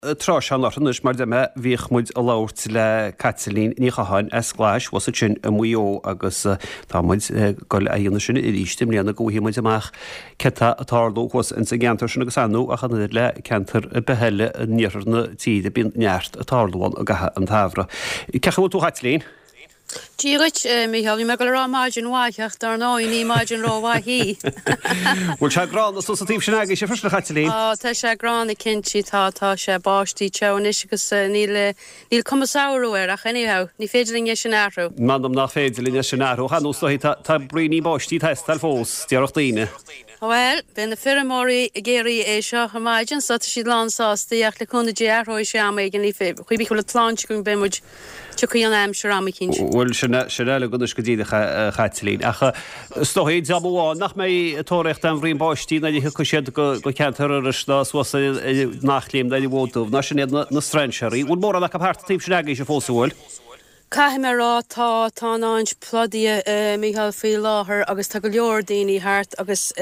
Trásánarnas mar de me bhíoh muid a láirt le Catalín ní chaáin esláis was sin a muo agus támuid goil a dhéana sinna iríiste mlíanana go hímuid amach ceta atáló chus in sa gentar sin agus anú a chana le centar beheile níarna tíide bíon neart atálóin a gathe an tafra. Cecha tú Catalín? Dírit mi hafni me go rá mágin waiach dar ná ní mágin rá wahí. Bhfuil se grán a sosatíb sin aige sé fris le Catalín? Tá sé gránna cinnti tá sé báistí teis agus níl commasáú ach anyhow, ní féidirling sin áú. Mandam nach féidirlín sin áú, chanúsí tá bríní báistí testal fós tíarach daine. Well, ben na firmóí géirí é seo chamáidin sa si lásáíach le chuna déarthóid sé am gin ní fé. Chuibí chula tláint gon bemuid tuí an am se am cinint. Bhfuil se eile gonas go dtíide Catalín. Acha stohéid zabháin nach mé tóirecht an bhríon báistí na dtí chu siad go ceantar aristá was nachlíim na bhótamh na sin na Strenseirí. Bhfuil mór nach apáirtatíb sin aige sé fósahil. Caithime rá tá náint plodí Michael fí láthair agus tá go leor daoine thart agus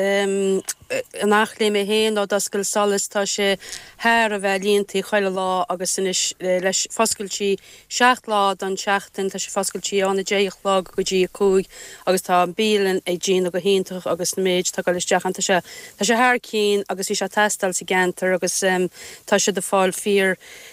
nachlé mé héin á dascail solas tá sé thir a bheith líontaí chuile lá agus leis foscailtí 6 lá don seachtain tá sé foscailtí anna 10 lá go dtí cúig agus tá bílan é ddíana go hionintach agus na méid tá go leisteachchan tá sé thir cín agus bhí sé testal sa gentar agus tá sé de fáil fír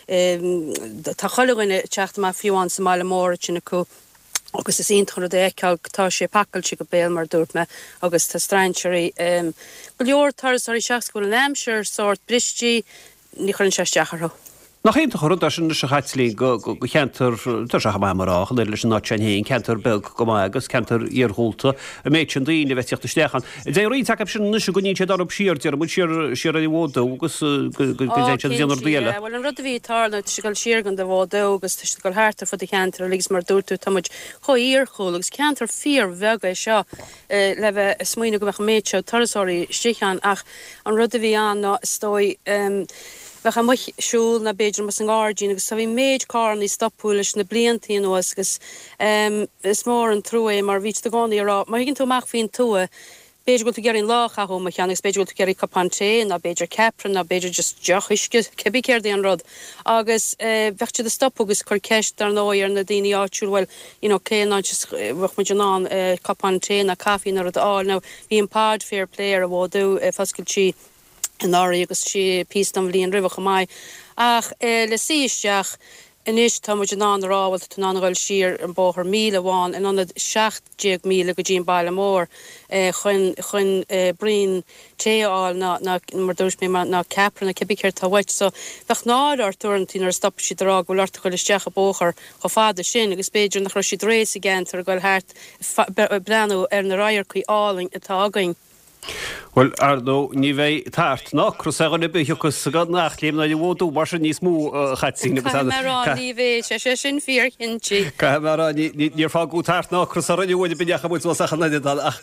tá choilehine teachta má fiúáin sa mála mór sin acu agus is intra de ceall tá sé pakailte go béal mar dúirt me agus tá Strenseirí go leor taras ar seachscoil an Hampshire sort bristí ní chun sé steachartha. Nach chénta chorú sin se Catalín go cheantar tar se marach le leis ná hín ceantar beg go agus ceantar íorthúlta a méid sin daoine bheitteachta stéchan. Dé rí take sin nu go níte darb siir ar mu siar a bhóda agus déanar díile. Bhil an rud a bhí tána tu goil siar gan de bhóda agus tu go háta fud cheantar lís mar dúirtú táid choíorchú agus ceantar fír bhega seo le bheith smuoine go bheith méid tarasóirí stíchan ach an rud a bhí an ná stoi Bach am siúl na beidir mas an gárdín agus sa bhí méid cá í stopúlis na blianttaí nuas agus is mór an trúé mar ví a gáí rá, mar higinn tú meach hín túa beidir go tú geirn lácha ho mechannics beidir go tú geirí cappanté na beidir capran na beidir just deochiske cebí céirdí an rod agus bheitte de stopúgus chuir ceist ar nóir na daoine áitiúil cé ná bhach mu an cappanté na caín ar á ná hí an pád fair player a bhdú fascailtí an áí agus si pí an bhlíon ribh mai ach le síisteach inis tá muid an ráhil tú anhil sir an bóthir 1000 amháin in anna 60,000 go dtíon bailile mór chun brín téáil mar dúirs mé ná capran na cebicir tá bhaid so bheith nád ar túintí ar stop si rá go leirta chuil isteach a bóchar go fáda sin agus beidir nach si rééis a gent ar goil háart breanú ar na ráir chuí áling atá againn. Well, Ardo, ní bheith tart ná crusagan na buchas sagad nachlíim na bhódú mar sin níos mú chatíín ní bhéh sé sin fíor cinnti. Ca níor fá ú tart ná crusagan bhide benecha mu sachan nadal ach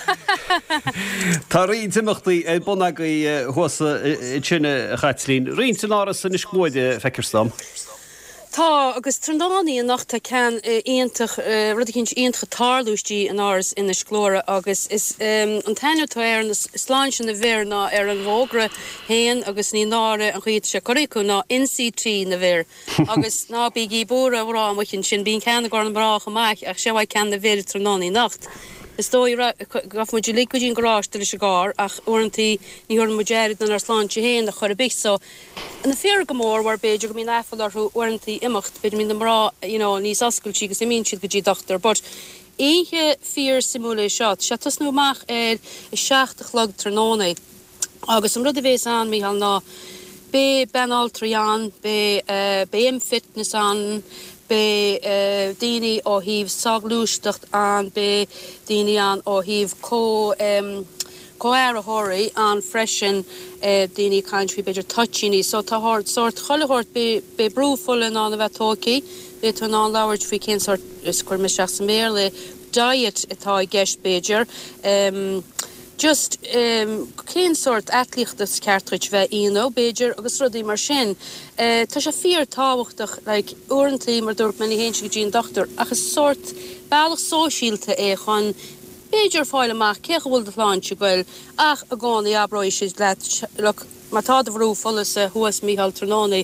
Tá rion timachtaí buna go thusa sinna chatlín. Rionn áras san iscmóide feicerstam. Tá agus trónaí an nachta cean rud cinint ioncha tálúistí an áras ina sclóra agus is an tainetá ar na sláin sin na bhéir ná ar an bhógra héan agus ní náre an chuid se choréú ná NCT na bhéir agus ná bí í búra bhrá mucinn sin bíon ceanna go an brach amach ach sé bhaid cean na bhéir trónaí nacht. Is dói gaf mu liquidín garage til se gar ach orintí ní hor muéid an ar sláintse héin a chur a bit so an na fér gomór war beidir go mín efallarú orintí imimecht beidir mín rá níos ascailtí gus mín siad go dtí dochtar bot éhe fír simúlé seat se tas nóach i 60 log trónaí agus an rud a bhés an mí hall ná be Ben Altrian be BM Fitness an be daoine ó híomh saglúisteacht an be daoine an ó híomh cóir a thoirí an freisin daoine country beidir touchíní so tá sort choilehort be brúfullin an a bheith tócaí be tú ná labhairt fao cén sort iscuir me seach sa méir le diet atá i gceist beidir just cén sort atlíochtas ceartrit bheith íon beidir agus rudí mar sin tá sé fíor táhachtach uintí mar dúirt me héin go dtíon dochtar agus sort bailach sóisialta é chun beidir fáil amach cecha bhfuil de láinte goil ach a gáinna abráid si le má tá a bhrú folas a thuas Michael Trónaí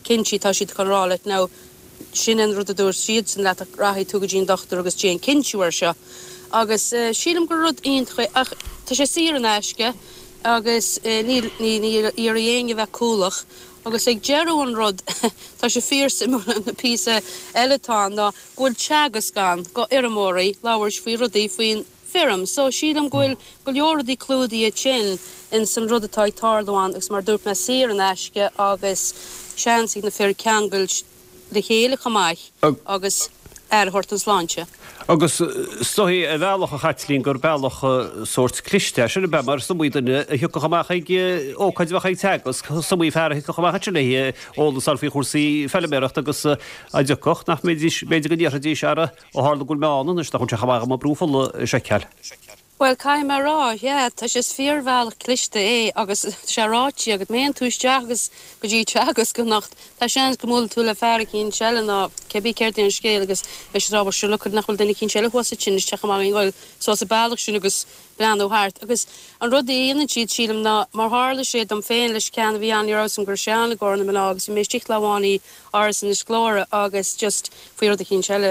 cinsi tá siad churála ná sin an rud a dúir siad san le rathí tuga dín dochtar agus Jane cinsiúir seo. Agus sílam go rud aoncha ach tá sé sí an eisce agus ní ar dhéanga bheith coolach agus ag jeú an rud tá sé fír mar na písa eiletá ná ghfuil teagas gan go iramóí láhairs faoi rudaí faoin firm, so sílam ghfuil go leoradí clúdaí a chin in san rud atá tardáin agus mar dúirt me sí an eisce agus seansí na fear ceangail de chéile chamáich agus hortas láintse. Agus stohí a bhealach a chatlín gur bealach sort cliste sinna be mar samúidirna hiú go chaach ócaid bhecha tegus samí fer go chaachna hí ólas alfií chósaí felleméirecht agus a decoch nach méidir go ddíradí seara ó hála gúil meánna is chun chaach má brúfol se ceall. Well, caiim rá, tá sé sfíorhheil cliste agus serátí agad méon túisteach agus go dtí teagas go nacht. Tá sé go múl túla fear cín seile ná cebí ceirtaí an scéal agus leis rábar se lucad nachfuil denna cín seile chuasa sin teach má ghil so sa bailach sin agus brean ó háart. Agus an rud éana siad sílam ná mar hála sé am féin leis cean bhí an ras an gur seanna gcóna me agus mé stich leháí áras in is glóra agus just faoi rud a cín seile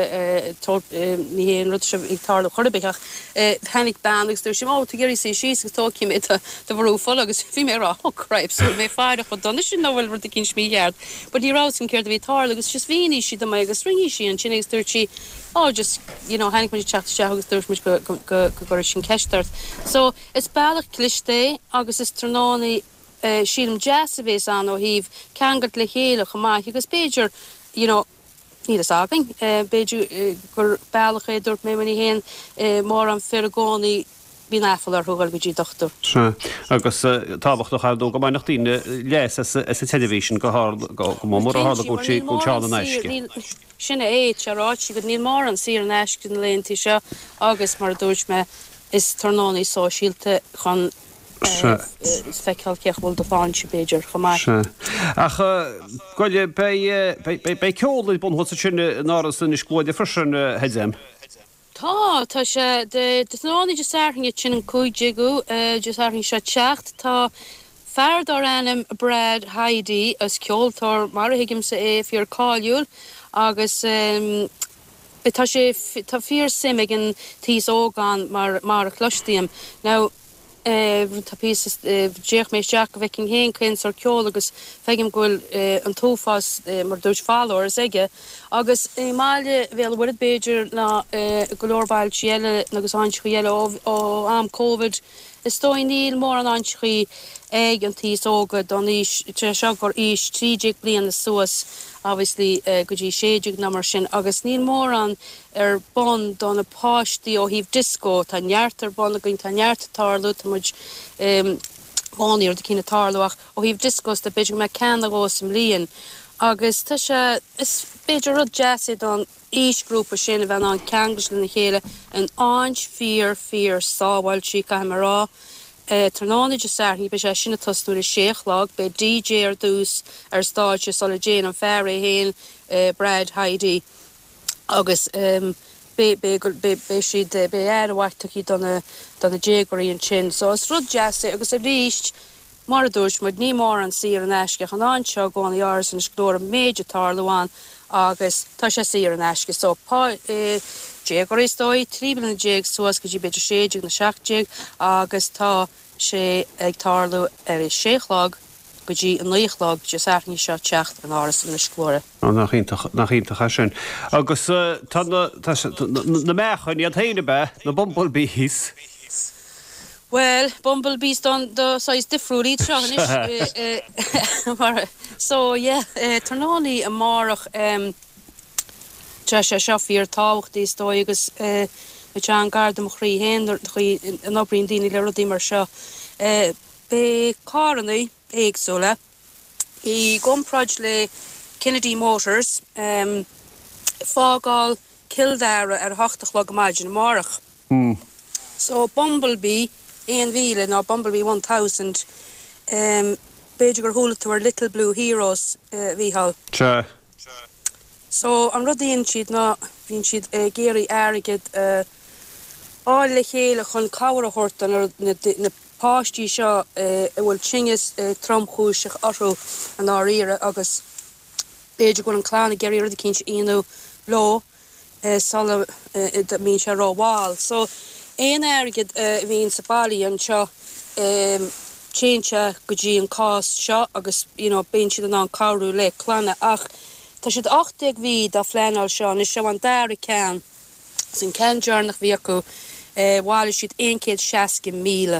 ní héon rud se ag tarla chorbeach henig agus dúir sem tú géirí sé síos go tócim ita do bhrú fol agus bhí mé rá chraib sú mé fearach chu donna sin nóhfuil rud a cinn smíheart, bud í rásam céir bhí tarla agus just bhíní si do agus ringí sí an sin agus dúirtí just hanig mu teach se agus dúirs mu go sin ceistart. So is bailach cliste agus is trónánaí sílam jazz a bhés an ó híh ceangart le chéile chamáith agus Beiidir ní agin Beiidir gur bailach é dúirt mé maní héin mór an fergónaí bí náfal ar thugáil go dtí dochtú. Agus táhacht chaú go mainach tíine leis a television go mór hála go teála neisce. Sinna éit se rátí go níl mar an sí an eiscin léontí seo agus mar dúirt me is tarnánaí sóisiílte chun feicáil ceachhfuil do fáin si Beiidir chamáith. Ach goile bei ceolaí bun hosa sinna náras in isclóide frisin heidem. Tá sé de nánaí de sáirthainge sin an cúidigú de sáirthaing se teacht tá feardar anam bread Heidi as ceoltar mar a hiigim sa fiar cáiliúil agus tá sé tá fíor simig an tíos ógán mar a chluistíam. Now tá pí déach mééis Jack a bheitcin héin cinn ar ceol agus feigim ghfuil an tófas mar dúirt fáir aige agus máile bhéal bhfuid Beiidir na go leorbail síile agus anchuile ó am COVID is dói níl mór an anchuí ag an tíos ógad don seo gur ís 3 blian na suas obviously go dtí 6 na mar sin agus níl mór an bon don na páistí ó híh disco tá neartar bon a gin tá nearttarlú tá muid bháí ar de cína tarlúach ó híh discos de Beiidir me ceanna go sem líon agus tá se is Beiidir rud jazzid an ísgrúpa sin a bheit an ceanglas na chéile an áint fír sábhail sí caiimrá. Tarnánaí de sáirthaí be sé sinna tosúir séachlag be DJ ar dús ar stáidte sola Jane an fear héin bread Heidi agus be siad be bhhaachtaí donna dégurí an sin. So is rud jazz agus a ríist mar a dúirt mud ní mór an sí an eisce an anseo gáinna áras an glóra méide tarlaháin agus tá sé sí an eisce so dégurí dói tríbal na déag suas go dtí beidir 6 na 7 agus tá sé ag tarlú ar is séachlag go dtí an líochlag de sáirthaí seo teacht an áras an glóra. nach ínta sin. Agus na mechan iad héine be na bumblebees. Well, bumblebees don size difriúlí so yeah, tarnánaí a marach tre sé seoíar táhachttaí dói agus te an gard am chrí héin an oprín daoine le rudí mar seo. Be cárannaí éagsúla í gompraid le Kennedy Motors fágáil Kildare ar 8 maidin marach. So Bumblebee Ian Whelan or Bumblebee 1000 Beiidir gur húla tú ar Little Blue Heroes bhíhall. So an rudíonn siad ná bhíonn siad géirí airigid áil le chéile chun cabhar a thuirtan na páistí seo bhfuil tingus tromchúiseach orthú an áíire agus Beiidir go an chláánna geirí ru cinint inú lo sal mín se ráháil. So éon airgid bhíon sa bailí an seo chénte go dtí an cás seo agus ben siad an cáú le chlána ach tá siad 8 bhí a phléáil seo is seo an dair cean san ceandearnach bhí acu bháil siad 160 míle.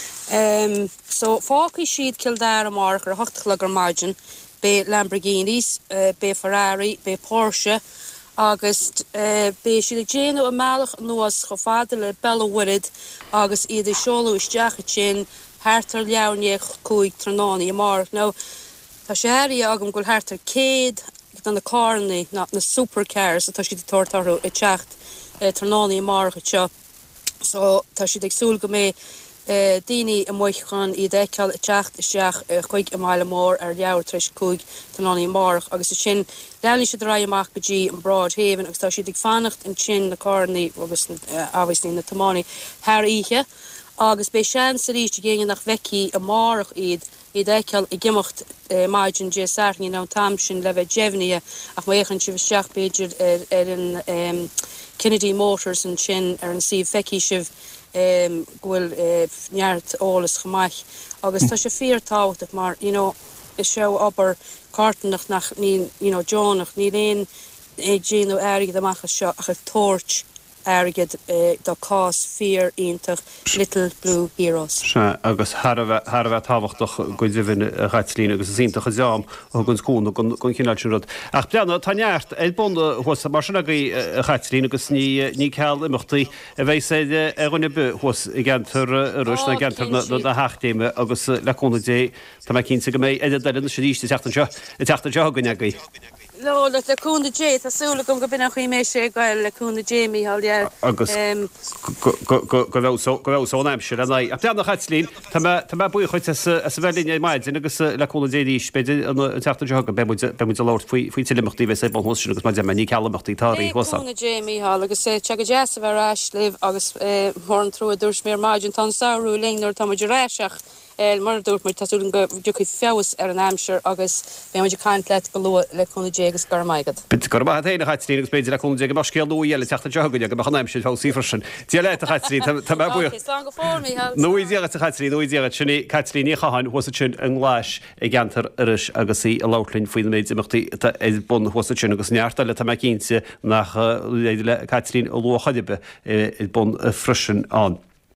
So fácaí siad Kildare amach ar 8 margin be Lamborghinis, be Ferrari, be Porsche agus be siad déanú a meach nuas go fada le bellhuiid agus iad seolú isteach sin hátar leabhanéach cúig trónáí amach. No tá sé airí agam goil hátar céad an na carnaí na supercars atá siad tuairtarú i teacht trónáí amach seo. So tá siad agsúil go mé daoine a muoichan iad éceáil i teacht isteach chuig mile mór ar leabhar treis cúig trónáí amach agus sin leanní siad rá amach go dtí an Broadhaven agus tá siad ag fannacht an sin na carnaí agus áhaisní na tomáí thar ihe. Agus be sean sa ríiste géine nach veci a marach iad éceal I gimocht maidin dé sarní ná tam sin le bheith jefnia ach méchan si seach beidir an Kennedy Motors an sin ar an si feci sih gwil neart ólas gemaich. Agus tá sé feartácht mar is seo aber cartannach nach ní Johnach ní léon géanú airigid amachchas seo ach torch airgid do cás fear ítach Little Blue Heroes. Agus Har bheith táhachtach go dihinn reitlín agus íntaach a zeam ó gunn scún gon cinál sin rud. Ach bleanna tá neart é bonda hos mar sin agaí reitlín agus ní ceall imachtaí a bheith sé runne bu hos I gentar rus na gentar na heachtéime agus leúna dé tá me cínsa go mé idir na sé ríiste teachtan seo I teachta tegann agaí. No, le cúna dé tásúla gom go bin chuí mé sé gail le cúna Jamie hall agus go bheh aimsir a peanna chaitlín Tá buí chuid sa bhelín maidin agus le cúna déí spéidir an teachta tegan be láir faoi tilimachtaí bheith sé bonhosisiú agus maid ní ceachtaí táí hosa. Cúna Jamie hall agus sé te go deas a bhráis libh agus mór an trú a dúirs mé maidin tá saoú lénar tá idir réiseach mar dúirt mar tasún go dúcha fewas ar an amsir agus bé maidir caiint le go le cúna dé agus gar maigad. Bit go bh héna chaitlín agus beidir le cúna dé go mar scéalú eile teachta tegan go bach aimsir tá sífrasin. Tí le a chaitlín tá bu. Nuíag a chaitlín nuíag sinna caitlíní chaáin hosa sin an gláis I gentar iris agus í a láirlinn faoin méid imachtaí bun hosa sin agus neartta le tá me cínse nach le caitlín ó luchadibe bun frisin an.